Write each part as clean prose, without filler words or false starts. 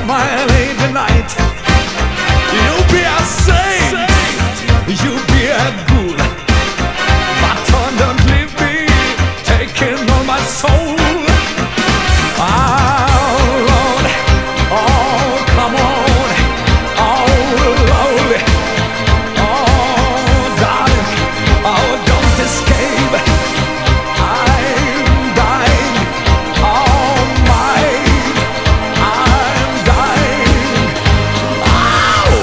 my lady night. You be a saint, you be a good, but don't leave me taking all my soul. Oh Lord, oh come on, oh Lord, oh darling, oh don't escape. I'm dying, oh my, I'm dying. Oh!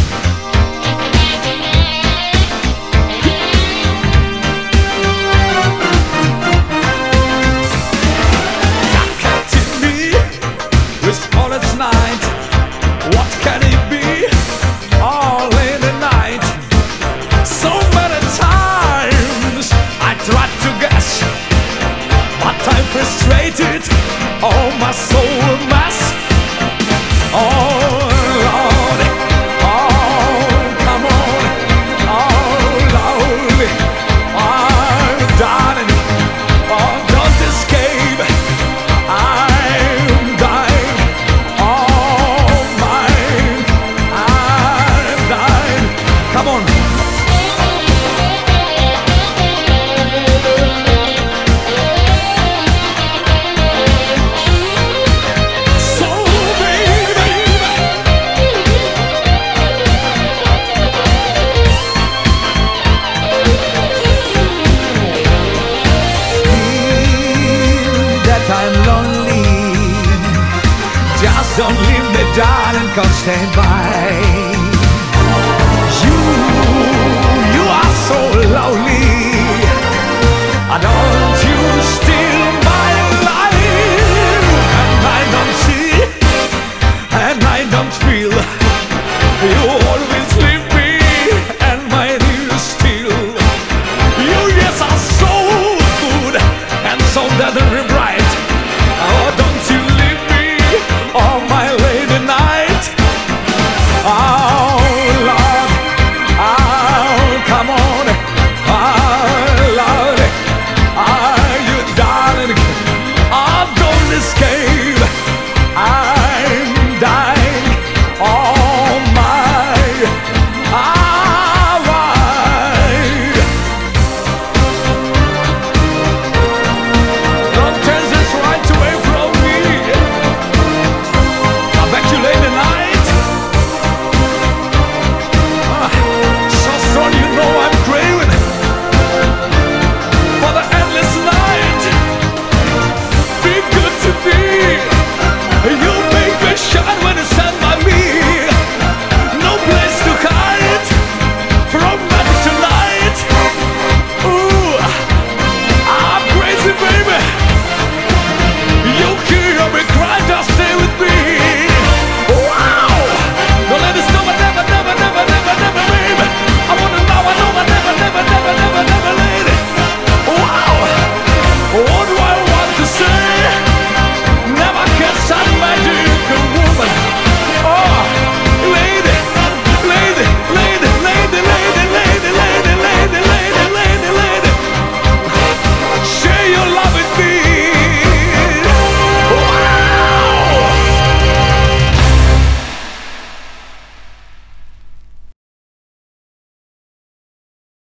With smallest night, what can it be? All in the night. So many times I tried to guess, but I'm frustrated. Oh, my soul a mess. Oh Lord, oh come on, oh Lord, I'm dying. Oh, don't escape. I'm dying, oh mine, I'm dying. Come on. So baby, feel that I'm lonely. Just don't leave me, darling, come stand by. You are so lonely. Don't you steal my life? And I don't see, and I don't feel. You